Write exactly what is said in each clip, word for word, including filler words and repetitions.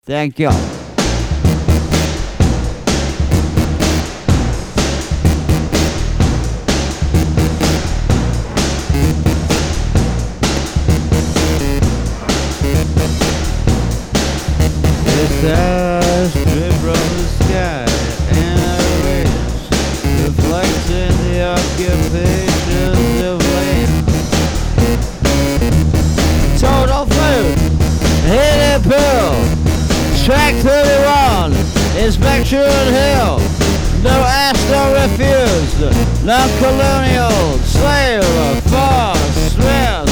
Thank you. The stars drip from the sky and our rays reflecting the occupations of land. Total food, hidden pool, track thirty-one, inspection hill, no ask, no refuse, non-colonial, slave, force, Smith.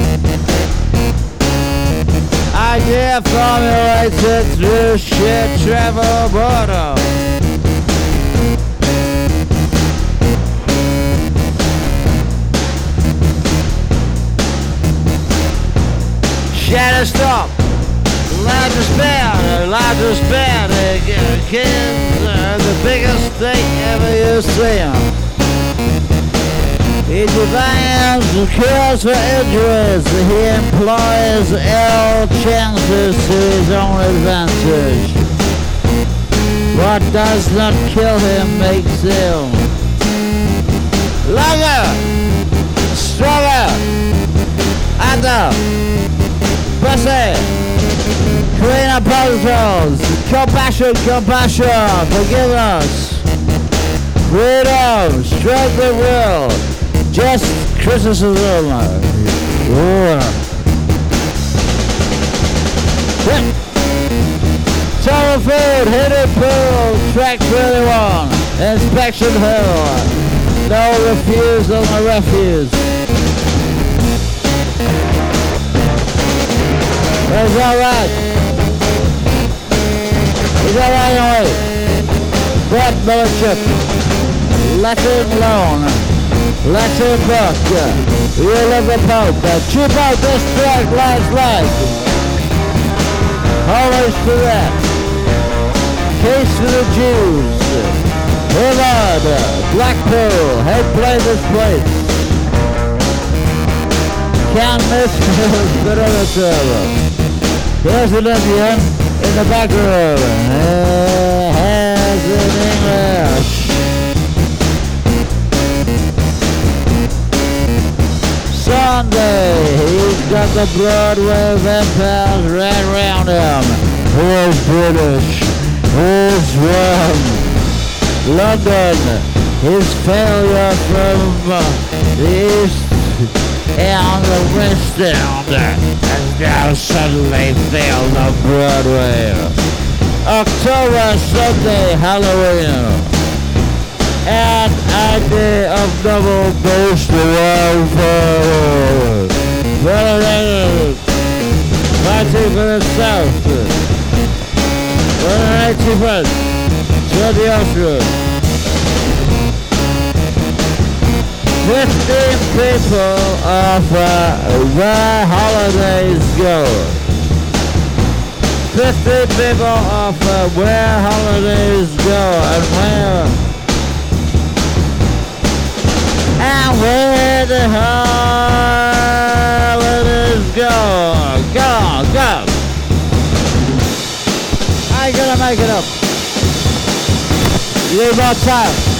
Idea formulated through shit travel border. Shadow stop. Largest band, largest band, kids, uh, the biggest thing ever you've seen. He demands cures for injuries. He employs ill chances to his own advantage. What does not kill him makes him longer, stronger, harder, pussy, cleaner puzzles, compassion, compassion, forgiveness, freedom, strength of will. Just criticism. Total food, hidden pool, track thirty-one, inspection hill, no refusal, no refuse. It's alright. It's alright away. Brett Millichip, let him alone. Let's him book. You live a poke. Cheap out this track last night. Always for that. Case for the Jews. Hillard. Blackpool. Head play this place. Can't miss good on the server. Here's an Indian in the back room. Uh, has in English. Sunday, he's got the Broadway vampires right around him. Who's British? Who's from London? His failure from uh, the East and the West End has now suddenly failed on Broadway. October, Sunday, Halloween. And idea of double boost around forward. Well, fighting for the south. Well, eighty first. To the ocean. Fifteen people offer where holidays go. Fifteen people offer where holidays go and where. And where the holidays go. Go, go. I ain't gonna make it up. You need more time.